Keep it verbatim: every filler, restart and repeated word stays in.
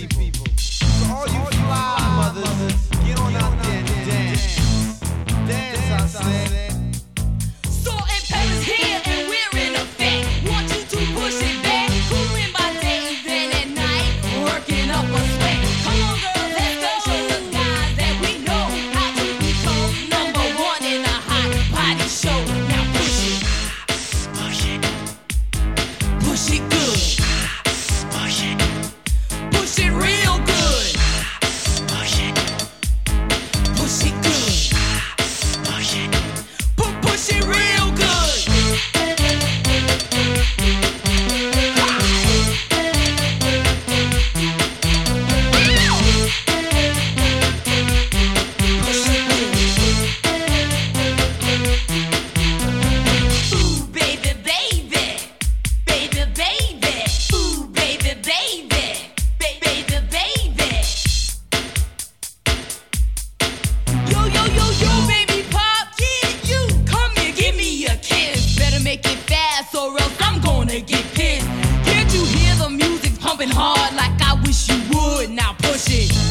people. So all you fly mothers, get on out there and dance. Dance, I said. Salt and pepper's here and we're in effect. Want you to push it back. Cooling by day and then at night, working up a sweat. Come on, girls, let's go. Show the guys that we know how to be cold. Number one in a hot body show. Now push it, push it, push it good, push it, push it real good, push it, push it good, push it, pu- push it real good. Ooh, baby, baby, baby, baby. Ooh, baby, baby, ba- baby, baby. Yo, yo, yo, yo, baby pop, yeah, you come here, give me a kiss. Better make it fast or else I'm gonna get pissed. Can't you hear the music pumping hard like I wish you would? Now push it.